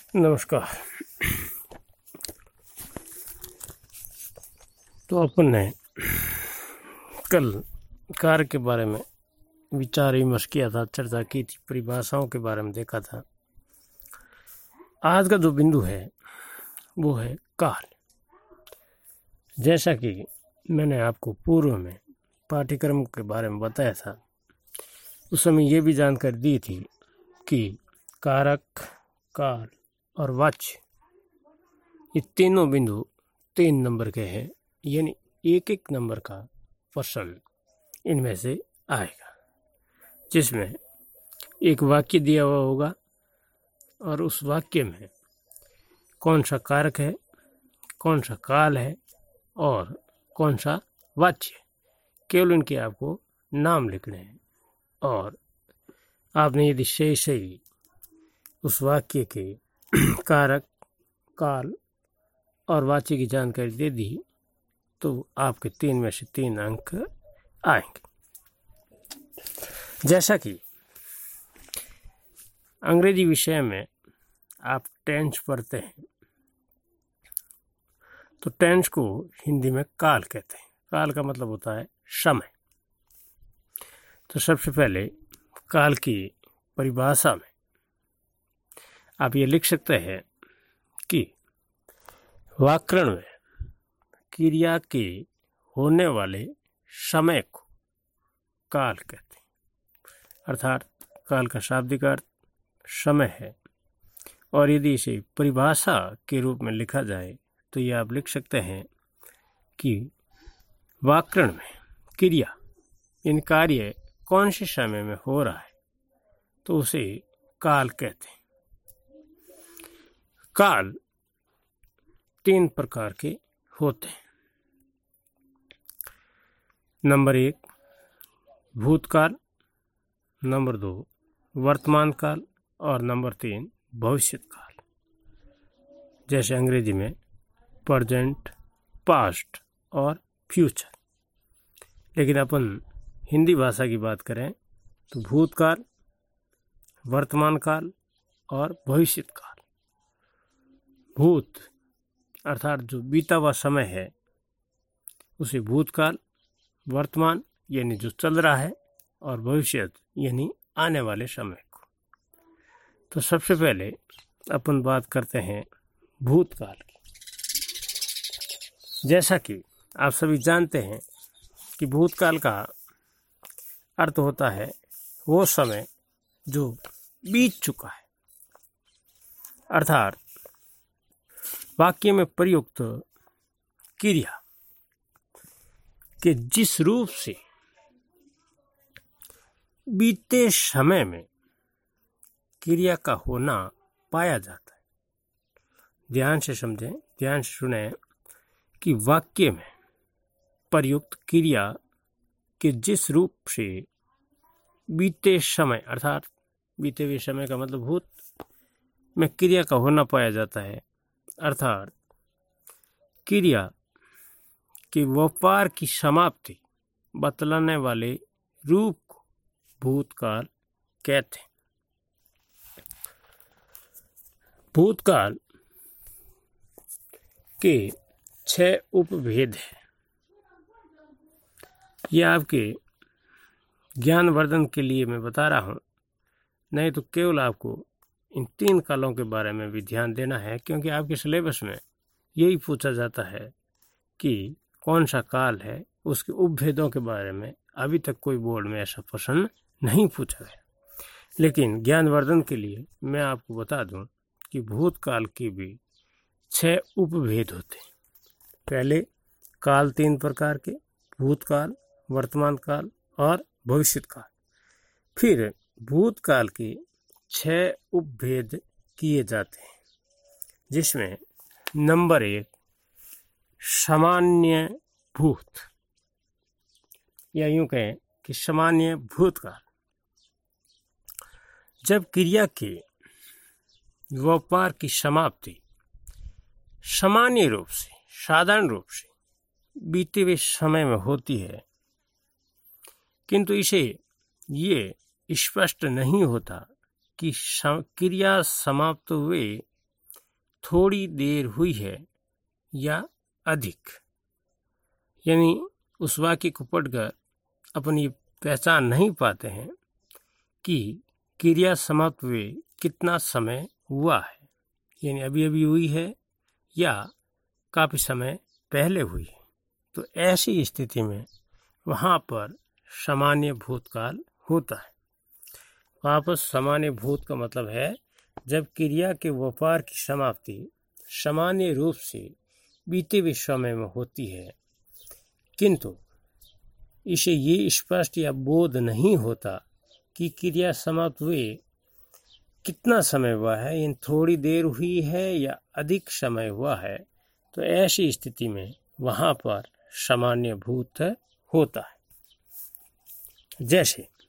नमस्कार। तो अपन ने कल कार के बारे में विचार विमर्श किया था, चर्चा की थी, परिभाषाओं के बारे में देखा था। आज का जो बिंदु है वो है काल। जैसा कि मैंने आपको पूर्व में पाठ्यक्रम के बारे में बताया था, उस समय ये भी जानकारी दी थी कि कारक, काल और वाच्य ये तीनों बिंदु 3 नंबर के हैं, यानी एक एक नंबर का प्रश्न इनमें से आएगा, जिसमें एक वाक्य दिया हुआ होगा और उस वाक्य में कौन सा कारक है, कौन सा काल है और कौन सा वाच्य है। केवल इनके आपको नाम लिखने हैं और आपने यदि सही उस वाक्य के कारक, काल और वाच्य की जानकारी दे दी तो आपके 3 में से 3 अंक आएंगे। जैसा कि अंग्रेजी विषय में आप टेंस पढ़ते हैं, तो टेंस को हिंदी में काल कहते हैं। काल का मतलब होता है समय। तो सबसे पहले काल की परिभाषा में आप ये लिख सकते हैं कि व्याकरण में क्रिया के होने वाले समय को काल कहते हैं। अर्थात काल का शाब्दिक अर्थ समय है, और यदि इसे परिभाषा के रूप में लिखा जाए तो ये आप लिख सकते हैं कि व्याकरण में क्रिया, इन कार्य कौन से समय में हो रहा है तो उसे काल कहते हैं। काल 3 प्रकार के होते हैं। नंबर 1 भूतकाल, नंबर 2 वर्तमान काल और नंबर 3 भविष्य काल। जैसे अंग्रेजी में प्रेजेंट, पास्ट और फ्यूचर। लेकिन अपन हिंदी भाषा की बात करें तो भूतकाल, वर्तमान काल और भविष्य काल। भूत अर्थात जो बीता हुआ समय है उसे भूतकाल, वर्तमान यानी जो चल रहा है, और भविष्य यानी आने वाले समय को। तो सबसे पहले अपन बात करते हैं भूतकाल की। जैसा कि आप सभी जानते हैं कि भूतकाल का अर्थ होता है वो समय जो बीत चुका है। अर्थात वाक्य में प्रयुक्त क्रिया के जिस रूप से बीते समय में क्रिया का होना पाया जाता है। ध्यान से समझें, ध्यान से सुनें कि वाक्य में प्रयुक्त क्रिया के जिस रूप से बीते समय, अर्थात बीते हुए समय का मतलब भूत में क्रिया का होना पाया जाता है, अर्थात क्रिया के व्यापार की समाप्ति बतलाने वाले रूप को भूतकाल कहते हैं। भूतकाल के 6 उपभेद हैं। यह आपके ज्ञानवर्धन के लिए मैं बता रहा हूँ, नहीं तो केवल आपको इन 3 कालों के बारे में भी ध्यान देना है, क्योंकि आपके सिलेबस में यही पूछा जाता है कि कौन सा काल है। उसके उपभेदों के बारे में अभी तक कोई बोर्ड में ऐसा प्रश्न नहीं पूछा गया। लेकिन ज्ञानवर्धन के लिए मैं आपको बता दूं कि भूतकाल के भी 6 उपभेद होते हैं। पहले काल 3 प्रकार के, भूतकाल, वर्तमान काल और भविष्य काल। फिर भूतकाल के 6 उपभेद किए जाते हैं, जिसमें नंबर 1 सामान्य भूत, या यूं कहें कि सामान्य भूतकाल। जब क्रिया के व्यापार की समाप्ति सामान्य रूप से, साधारण रूप से बीते हुए समय में होती है, किंतु इसे ये स्पष्ट नहीं होता कि क्रिया समाप्त हुए थोड़ी देर हुई है या अधिक, यानी उस वाक्य को पढ़कर अपनी पहचान नहीं पाते हैं कि क्रिया समाप्त हुए कितना समय हुआ है, यानी अभी अभी हुई है या काफी समय पहले हुई है। तो ऐसी स्थिति में वहां पर सामान्य भूतकाल होता है। वहां पर सामान्य भूत का मतलब है जब क्रिया के व्यापार की समाप्ति सामान्य रूप से बीते हुए समय में होती है, किंतु इसे ये स्पष्ट या बोध नहीं होता कि क्रिया समाप्त हुए कितना समय हुआ है, इन थोड़ी देर हुई है या अधिक समय हुआ है। तो ऐसी स्थिति में वहां पर सामान्य भूत होता है। जैसे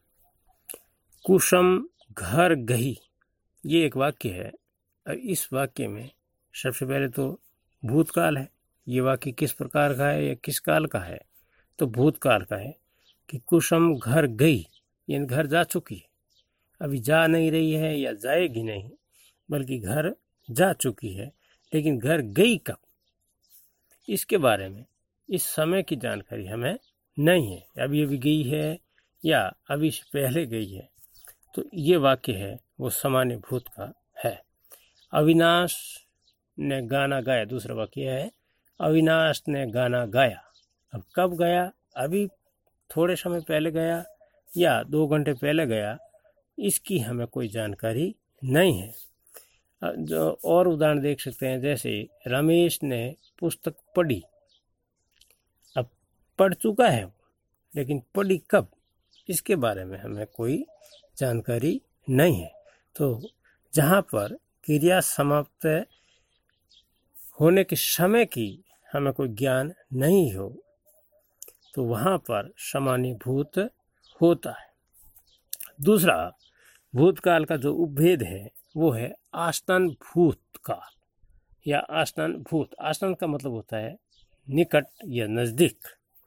कुसुम घर गही, ये एक वाक्य है। और इस वाक्य में सबसे पहले तो भूतकाल है। ये वाक्य किस प्रकार का है या किस काल का है? तो भूतकाल का है कि कुसुम घर गई, यानी घर जा चुकी है, अभी जा नहीं रही है या जाएगी नहीं, बल्कि घर जा चुकी है। लेकिन घर गई कब, इसके बारे में इस समय की जानकारी हमें नहीं है। अभी अभी गई है या अभी से पहले गई है। तो ये वाक्य है वो सामान्य भूत का है। अविनाश ने गाना गाया, दूसरा वाक्य है अविनाश ने गाना गाया। अब कब गया, अभी थोड़े समय पहले गया या 2 घंटे पहले गया, इसकी हमें कोई जानकारी नहीं है। जो और उदाहरण देख सकते हैं, जैसे रमेश ने पुस्तक पढ़ी। अब पढ़ चुका है लेकिन पढ़ी कब, इसके बारे में हमें कोई जानकारी नहीं है। तो जहाँ पर क्रिया समाप्त होने के समय की हमें कोई ज्ञान नहीं हो, तो वहाँ पर सामान्य भूत होता है। दूसरा भूतकाल का जो उपभेद है वो है आसन्न भूतकाल या आसन्न भूत। आसन्न का मतलब होता है निकट या नजदीक।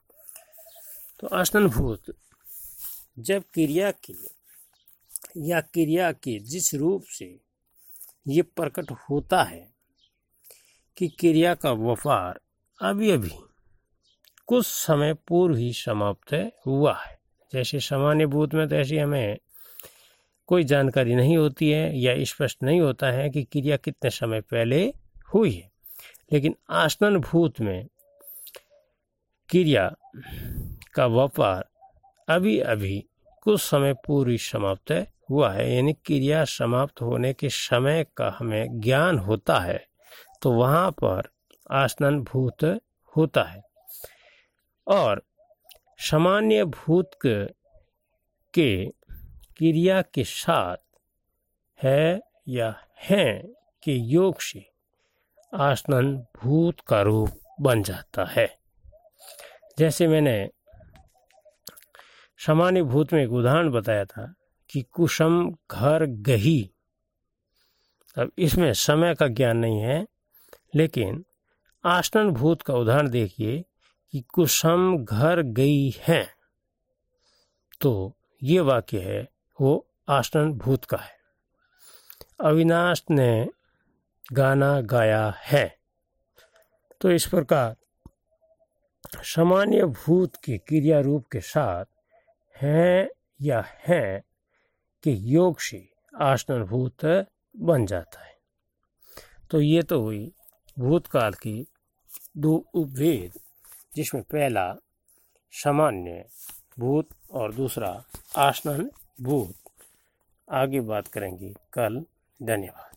तो आसन्न भूत जब क्रिया की या क्रिया के जिस रूप से ये प्रकट होता है कि क्रिया का व्यापार अभी अभी कुछ समय पूर्व ही समाप्त हुआ है। जैसे सामान्य भूत में तो ऐसी हमें कोई जानकारी नहीं होती है या स्पष्ट नहीं होता है कि क्रिया कितने समय पहले हुई है। लेकिन आसन्न भूत में क्रिया का व्यापार अभी अभी कुछ समय पूर्व ही समाप्त हुआ है, यानी क्रिया समाप्त होने के समय का हमें ज्ञान होता है। तो वहाँ पर आसन्न भूत होता है। और सामान्य भूत के क्रिया के साथ है या हैं के योग से आसन्न भूत का रूप बन जाता है। जैसे मैंने सामान्य भूत में एक उदाहरण बताया था कि कुसुम घर गही। अब इसमें समय का ज्ञान नहीं है, लेकिन आसन्न भूत का उदाहरण देखिए कि कुसुम घर गई है। तो ये वाक्य है वो आसन्न भूत का है। अविनाश ने गाना गाया है। तो इस प्रकार सामान्य भूत के क्रिया रूप के साथ हैं या हैं के योग से आसन्न भूत बन जाता है। तो ये तो हुई भूतकाल की 2 उपभेद, जिसमें पहला सामान्य भूत और दूसरा आसन्न भूत। आगे बात करेंगे कल। धन्यवाद।